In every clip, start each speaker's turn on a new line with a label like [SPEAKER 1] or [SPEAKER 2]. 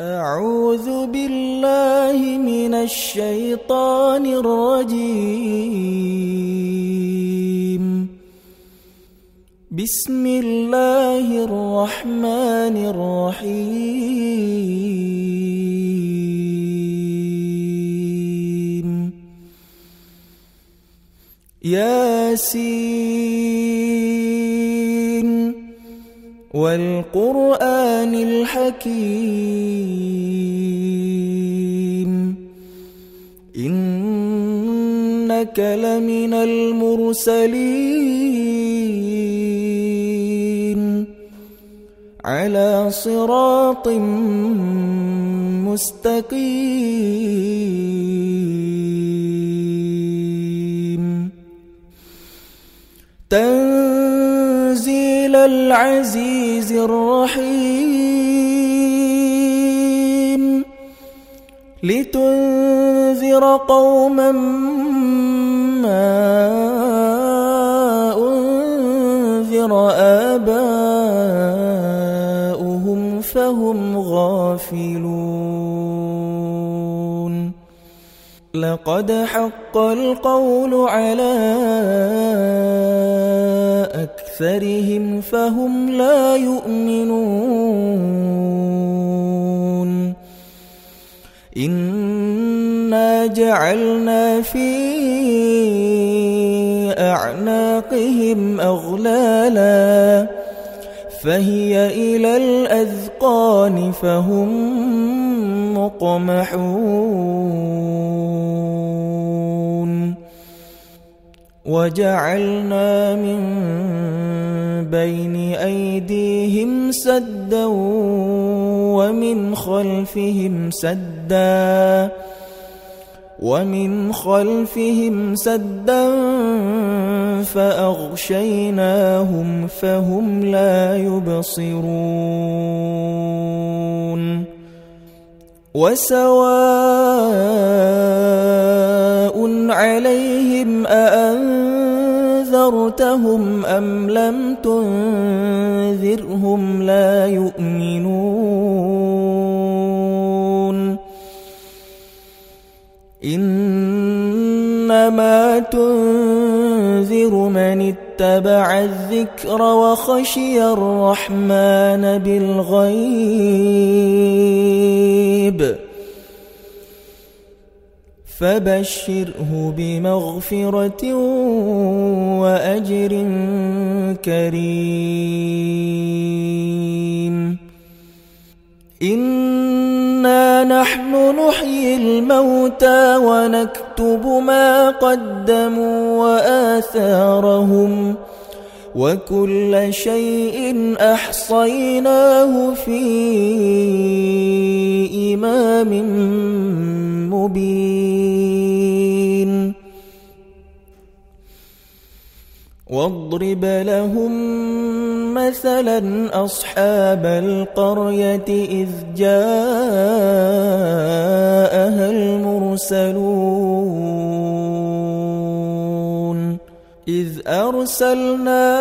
[SPEAKER 1] أعوذ بالله من الشيطان الرجيم. بسم الله الرحمن الرحيم. ياسين والقرآن الحكيم إنك لمن المرسلين على صراط مستقيم تنزيل العزيز الرحيم لتنذر قوما ما أنذر آباؤهم فهم غافلون لقد حق القول على أكثرهم فهم لا يؤمنون إنا جعلنا في أعناقهم أغلالا فهي إلى الأذقان فهم مقمحون وجعلنا من بين أيديهم سدا ومن خلفهم سدا فأغشيناهم فهم لا يبصرون وسواء عليهم أأنذرتهم أم لم تنذرهم لا يؤمنون إنما تنذر من اتبع الذكر وخشي الرحمن بالغيب فبشره بمغفرة وأجر كريم إنا نحن نحيي الموتى ونكتب ما قدموا وآثارهم وكل شيء أحصيناه في إمام مبين واضرب لهم مثلا أصحاب القرية إذ جاءها المرسلون إذ أرسلنا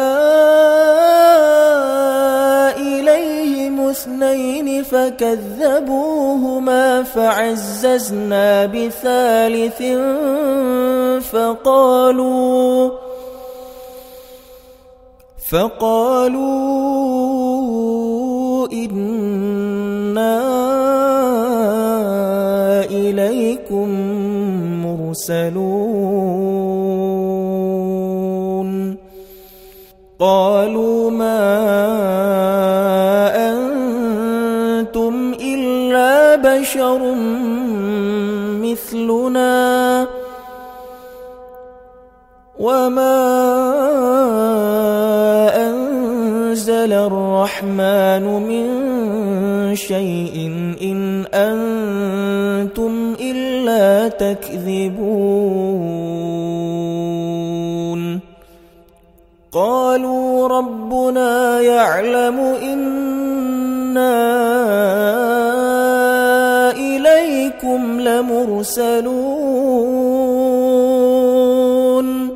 [SPEAKER 1] إليهم 2 فكذبوهما فعززنا بثالث فقالوا إنا إليكم مرسلون قالوا ما أنتم إلا بشر مثلنا وما أنزل الرحمن من شيء إن أنتم إلا تكذبون قالوا ربنا يعلم إنا إليكم لمرسلون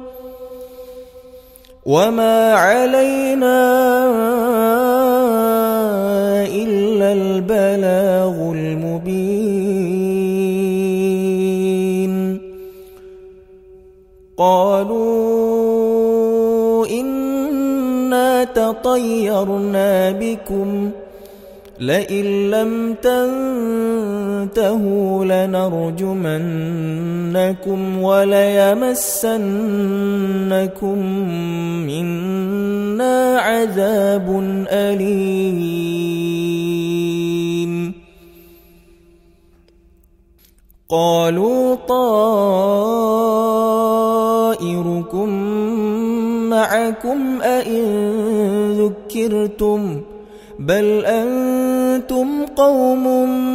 [SPEAKER 1] وما علينا إلا البلاغ البلاغ المبين قالوا إنا تطيرنا بكم لئن لم تنتهوا لنرجمنكم وليمسنكم منا عذاب أليم قالوا طائركم معكم أئن ذكرتم بل أنتم قوم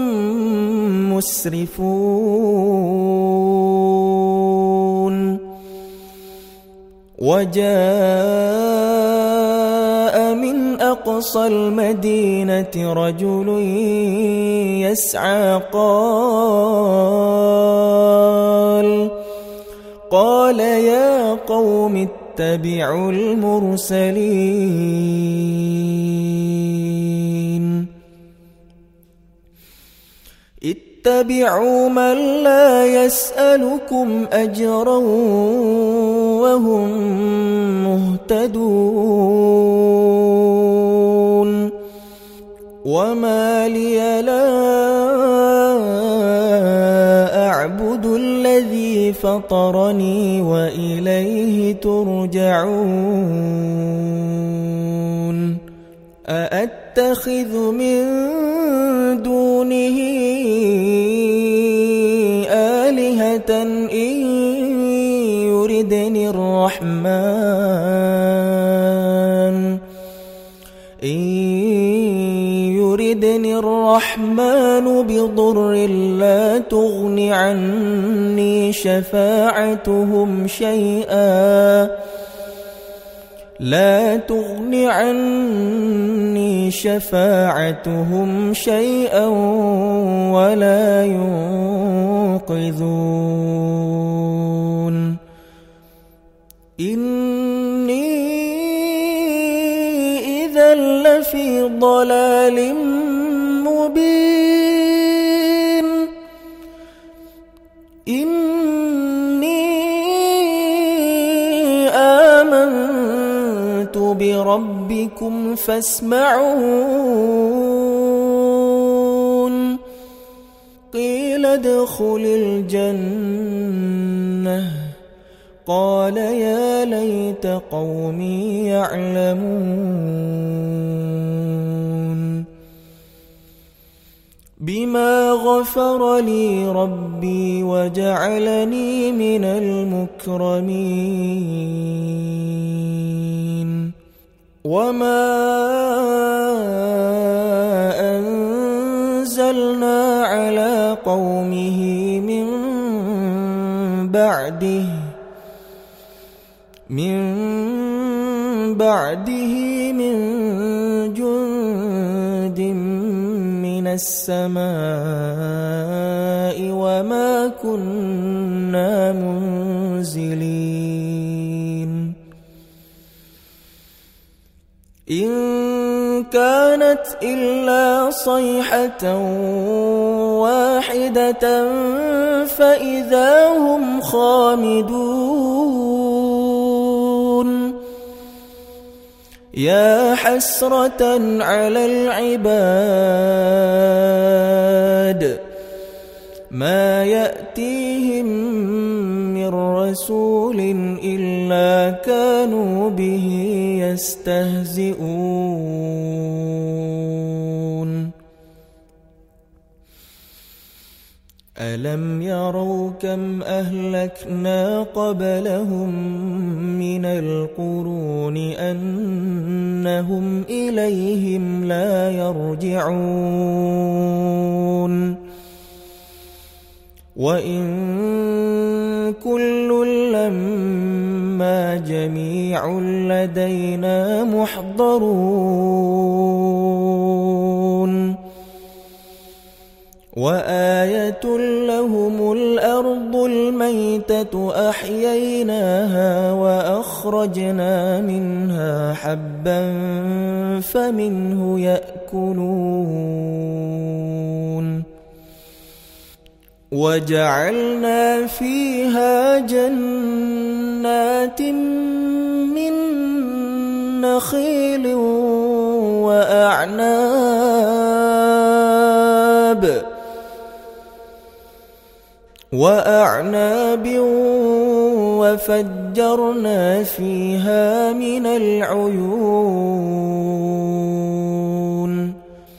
[SPEAKER 1] مسرفون وجاء من أقصى المدينة رجل يسعى قال يا قوم اتبعوا المرسلين اتبعوا من لا يسألكم أجرا وهم مهتدون وما لي لا أعبد الذي فطرني وإليه ترجعون أأتخذ من دونه آلهة إن يردني الرحمن بضر لا تغن عني شفاعتهم شيئا ولا ينقذون إني إذا لفي ضلال مبين إني آمنت بربكم فاسمعون قيل ادخل الجنة قال يا ليت قومي يعلمون بما غفر لي ربي وجعلني من المكرمين وما أنزلنا على قومه من بعده من جند من السماء وما كنا منزلين إن كانت إلا صيحة واحدة فإذا هم خامدون يا حسرة على العباد ما يأتيهم من رسول إلا كانوا به يستهزئون ألم يروا كم أهلكنا قبلهم من القرون أنهم إليهم لا يرجعون وإن كل لما جميع لدينا محضرون وآية لهم الأرض الميتة أحييناها وأخرجنا منها حبا فمنه يأكلون وجعلنا فيها جنات من نخيل وأعناب وفجرنا فيها من العيون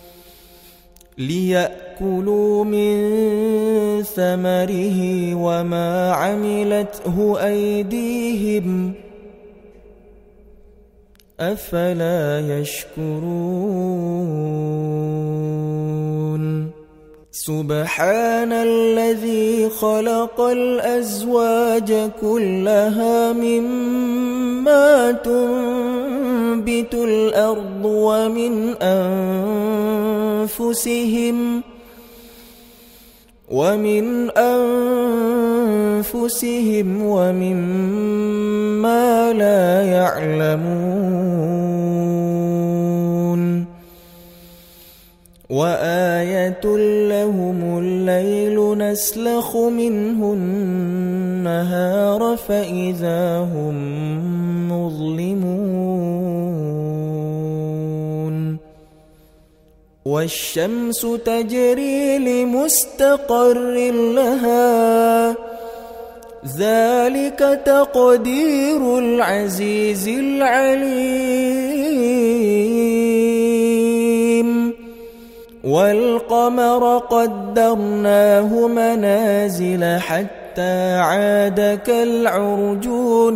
[SPEAKER 1] ليأكلوا من ثمره وما عملته أيديهم أفلا يشكرون سبحان الذي خلق الأزواج كلها مما تنبت الأرض ومن أنفسهم ومما لا يعلمون وآية لهم الليل نسلخ منه النهار فإذا هم مظلمون والشمس تجري لمستقر لها ذلك تقدير العزيز العليم والقمر قدرناه منازل حتى عاد كالعرجون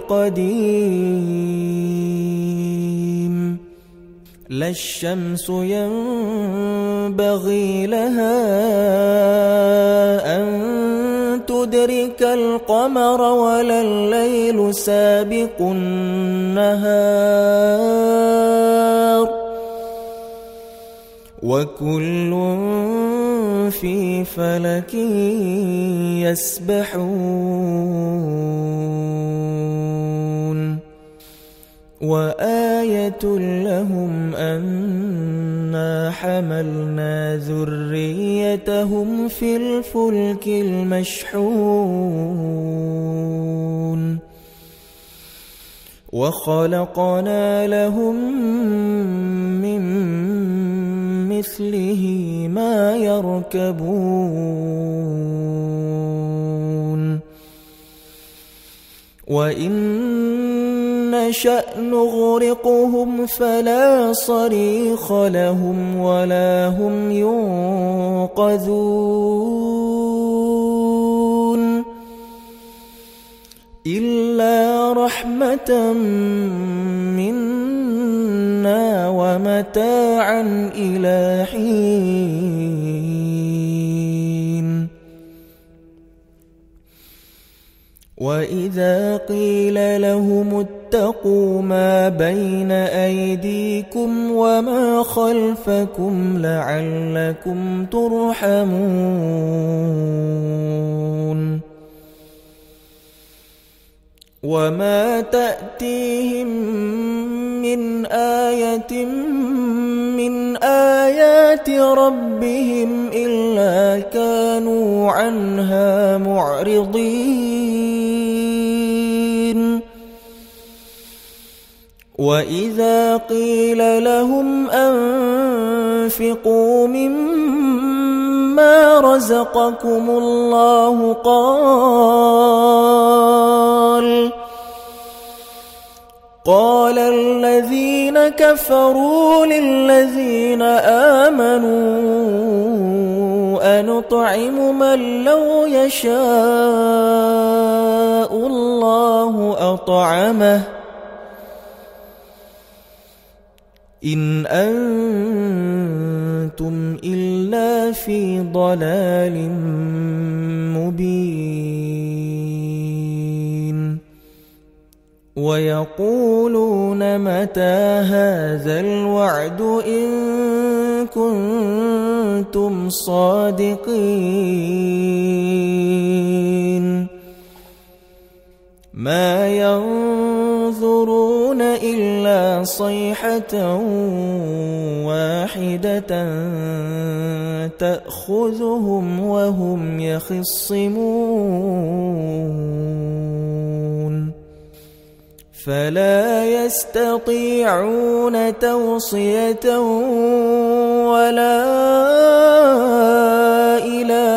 [SPEAKER 1] القديم لا الشمس ينبغي لها أن تدرك القمر ولا الليل سابق النهار وكل في فلك يسبحون وآية لهم أنا حملنا ذريتهم في الفلك المشحون وخلقنا لهم من مثله ما يركبون وإن نشأ نغرقهم فلا صريخ لهم ولا هم ينقذون إلا رحمة منا ومتاعا إلى حين وإذا قيل لهم اتقوا ما بين أيديكم وما خلفكم لعلكم ترحمون وما تأتيهم من آية من آيات ربهم إلا كانوا عنها معرضين وإذا قيل لهم أنفقوا مما رزقكم الله قال الذين كفروا للذين آمنوا أنطعم من لو يشاء الله أطعمه إن أنتم إلا في ضلال مبين ويقولون متى هذا الوعد إن كنتم كنتم صادقين ما ينظرون إلا صيحة واحدة تأخذهم وهم يخصمون فلا يستطيعون توصية ولا إلى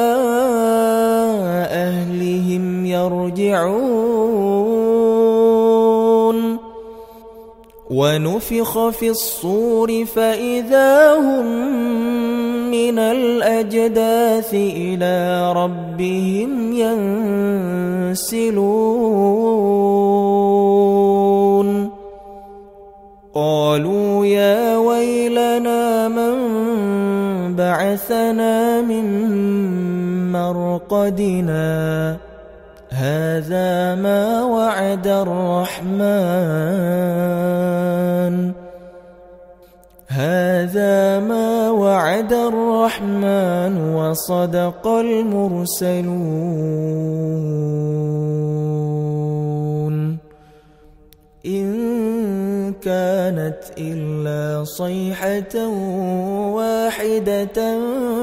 [SPEAKER 1] أهلهم يرجعون ونفخ في الصور فإذا هم من الأجداث إلى ربهم ينسلون قالوا يا ويلنا من بعثنا من مرقدنا هذا ما وعد الرحمن وصدق المرسلون إن كانت إلا صيحة واحدة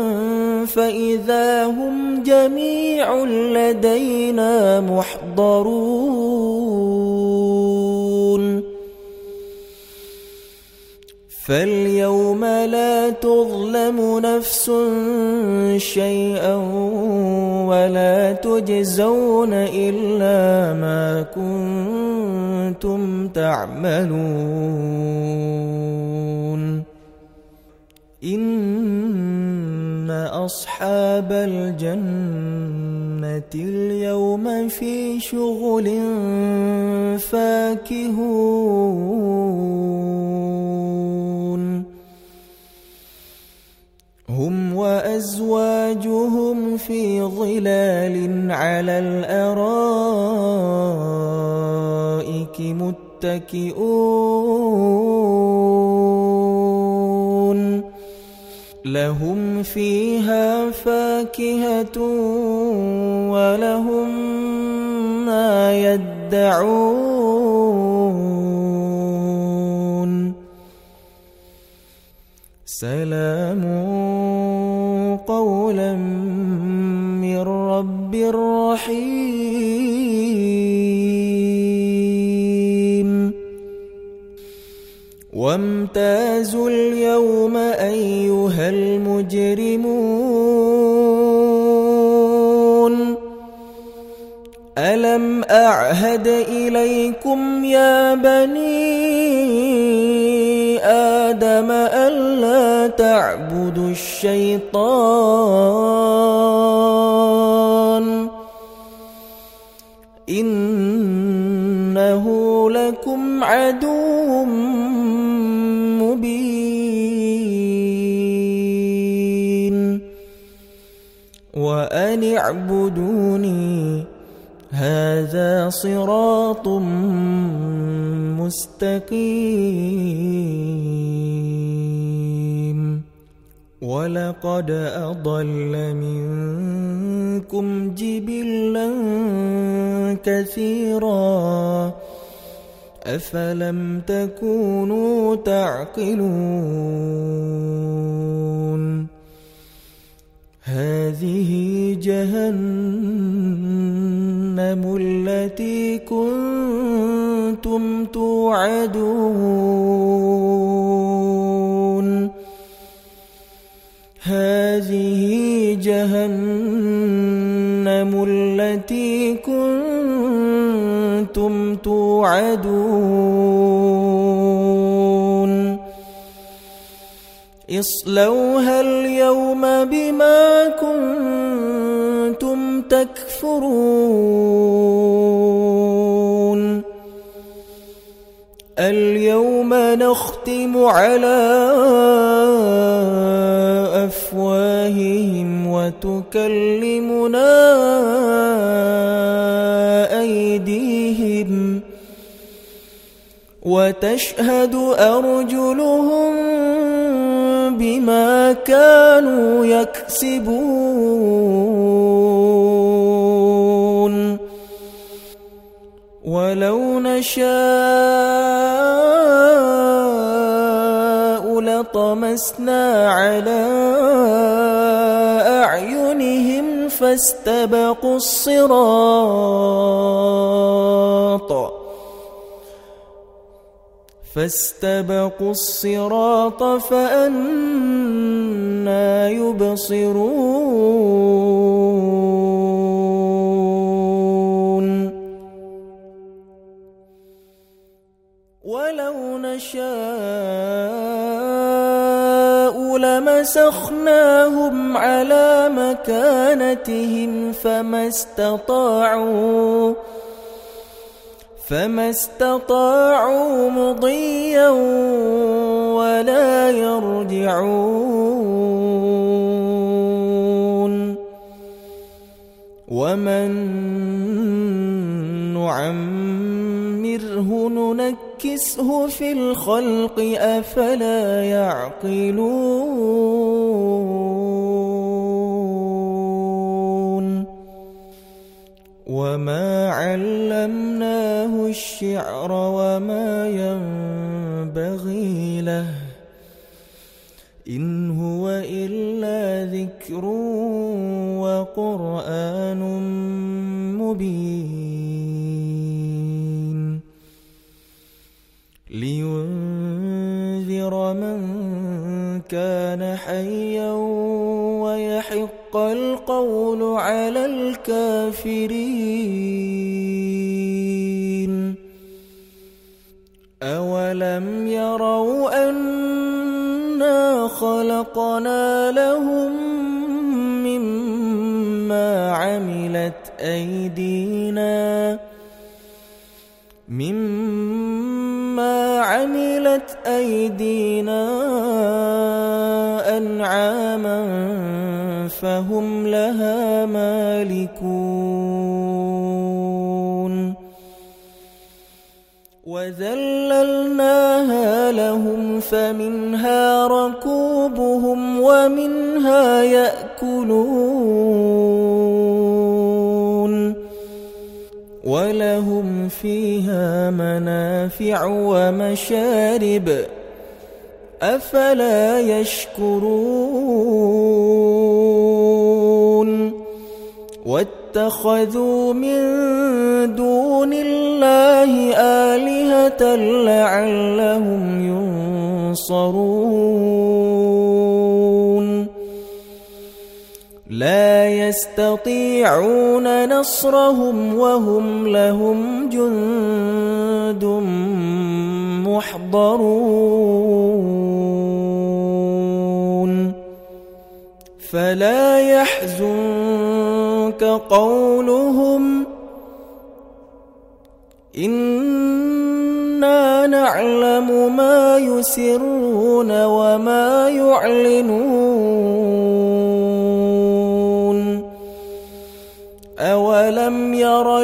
[SPEAKER 1] فإذا هم جميع لدينا محضرون فاليوم لا تظلم نفس شيئا ولا تجزون إلا ما كنتم تعملون إن أصحاب الجنة اليوم في شغل فاكهون هم وأزواجهم في ظلال على الأرائك متكئون لهم فيها فاكهة ولهم ما يدعون سلام قولا من رب رحيم وامتازوا اليوم أيها المجرمون ألم أعهد إليكم يا بني آدم ألا تعبدوا الشيطان إنه لكم عدو مبين وأن اعبدوني هذا صراط مستقيم ولقد أضل منكم جبلا كثيرا أفلم تكونوا تعقلون هذه جهنم التي كنتم توعدون هذه جهنم التي كنتم توعدون اصلوها اليوم بما كنتم تكفرون اليوم نختم على أفواههم وتكلمنا أيديهم وتشهد أرجلهم بما كانوا يكسبون ولو نشاء لطمسنا على أعينهم فاستبقوا الصراط فأنى يبصرون ولو نشاء لمسخناهم على مكانتهم فما استطاعوا مضيا ولا يرجعون ومن نعمره ننكسه في الخلق أفلا يعقلون وما علمناه الشعر وما ينبغي له إن هو إلا ذكر وقرآن مبين لينذر من كان حيا ويحق القول على الكافرين أولم يروا أنا خلقنا لهم مما عملت أيدينا أنعاما فهم لها مالكون وذللناها لهم فمنها ركوبهم ومنها يأكلون ولهم فيها منافع ومشارب أفلا يشكرون واتخذوا من دون الله آلهة لعلهم ينصرون لا يستطيعون نصرهم وهم لهم جند محضرون فلا يحزنك قولهم إنا نعلم ما يسرون وما يعلنون أولم ير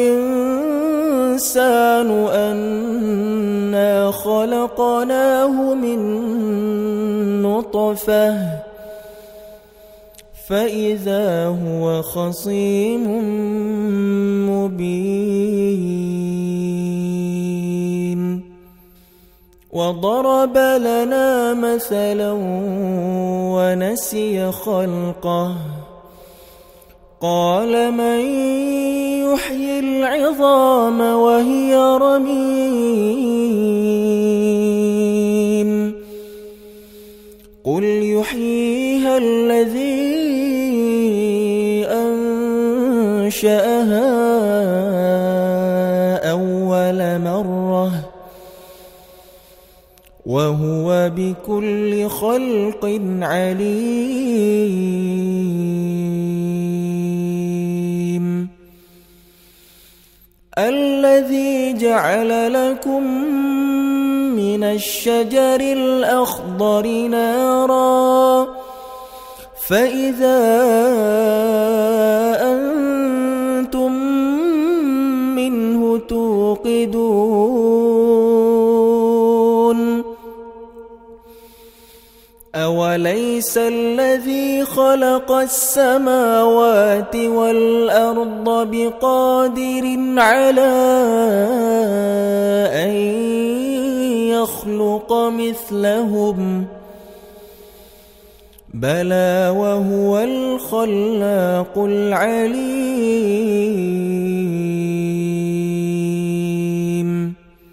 [SPEAKER 1] الإنسان أنا خلقناه من نطفة فإذا هو خصيم مبين وضرب لنا مثلا ونسي خلقه قال من يحيي العظام وهي رميم قل يحييها الذي أنشأها أول مرة وهو بكل خلق عليم الذي جعل لكم من الشجر الأخضر نارا فإذا أنتم منه توقدون أليس الذي خلق السماوات والأرض بقادر على أن يخلق مثلهم بلى وهو الخلاق العليم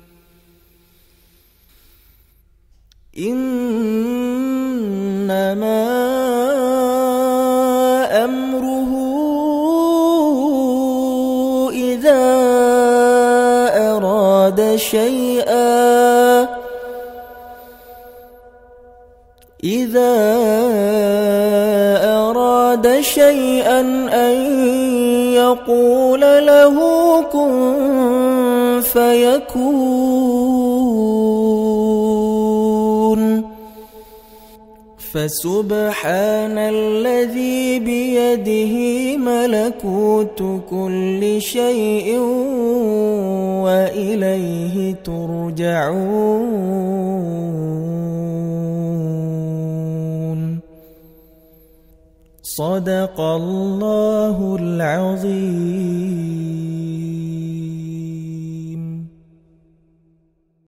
[SPEAKER 1] إنما أمره إذا أراد شيئا أن يقول له كن فيكون فسبحان الذي بيده ملكوت كل شيء وإليه ترجعون صدق الله العظيم.